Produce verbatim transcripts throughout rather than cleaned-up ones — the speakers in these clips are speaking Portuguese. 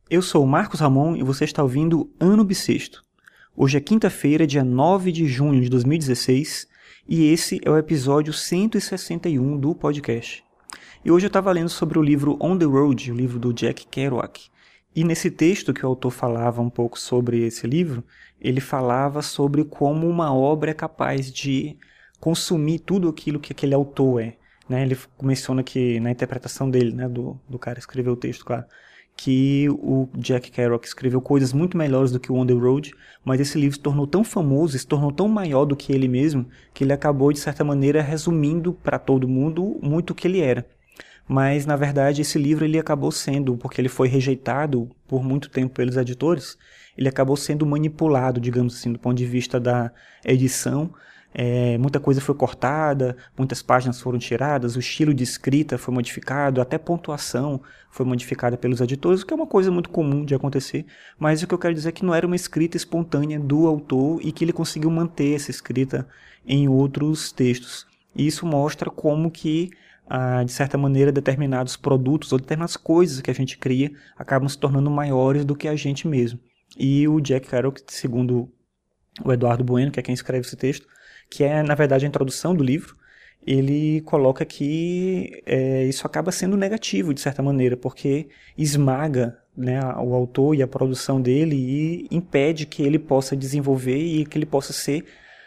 Eu sou o Marcos Ramon e você está ouvindo Ano Bissexto. Hoje é quinta-feira, dia nove de junho de dois mil e dezesseis, e esse é o episódio cento e sessenta e um do podcast. E hoje eu estava lendo sobre o livro On the Road, o livro do Jack Kerouac. E nesse texto que o autor falava um pouco sobre esse livro, ele falava sobre como uma obra é capaz de consumir tudo aquilo que aquele autor é. Né? Ele menciona que na interpretação dele, né, do, do cara que escreveu o texto, claro, que o Jack Kerouac escreveu coisas muito melhores do que o On the Road, mas esse livro se tornou tão famoso, se tornou tão maior do que ele mesmo, que ele acabou, de certa maneira, resumindo para todo mundo muito o que ele era. Mas, na verdade, esse livro ele acabou sendo, porque ele foi rejeitado por muito tempo pelos editores, ele acabou sendo manipulado, digamos assim, do ponto de vista da edição. É, muita coisa foi cortada, muitas páginas foram tiradas, o estilo de escrita foi modificado, até pontuação foi modificada pelos editores, o que é uma coisa muito comum de acontecer, mas o que eu quero dizer é que não era uma escrita espontânea do autor e que ele conseguiu manter essa escrita em outros textos. E isso mostra como que, ah, de certa maneira, determinados produtos ou determinadas coisas que a gente cria acabam se tornando maiores do que a gente mesmo. E o Jack Kerouac, segundo o Eduardo Bueno, que é quem escreve esse texto, que é, na verdade, a introdução do livro, ele coloca que é, isso acaba sendo negativo, de certa maneira, porque esmaga, né, o autor e a produção dele e impede que ele possa desenvolver e que ele possa ser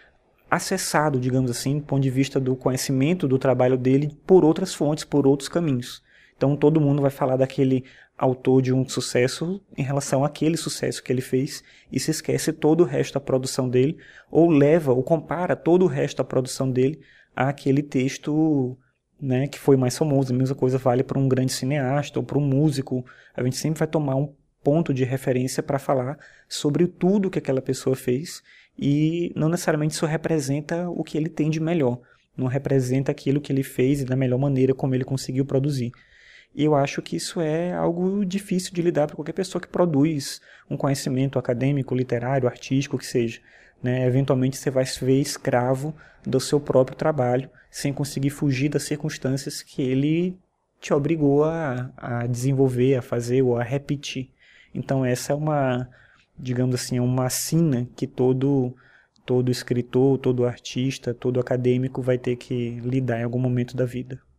acessado, digamos assim, do ponto de vista do conhecimento do trabalho dele por outras fontes, por outros caminhos. Então todo mundo vai falar daquele autor de um sucesso em relação àquele sucesso que ele fez e se esquece todo o resto da produção dele, ou leva, ou compara todo o resto da produção dele àquele texto, né, que foi mais famoso. A mesma coisa vale para um grande cineasta ou para um músico. A gente sempre vai tomar um ponto de referência para falar sobre tudo que aquela pessoa fez e não necessariamente isso representa o que ele tem de melhor, não representa aquilo que ele fez e da melhor maneira como ele conseguiu produzir. E eu acho que isso é algo difícil de lidar para qualquer pessoa que produz um conhecimento acadêmico, literário, artístico, que seja. Né? Eventualmente você vai se ver escravo do seu próprio trabalho, sem conseguir fugir das circunstâncias que ele te obrigou a, a desenvolver, a fazer ou a repetir. Então essa é uma, digamos assim, uma sina que todo, todo escritor, todo artista, todo acadêmico vai ter que lidar em algum momento da vida.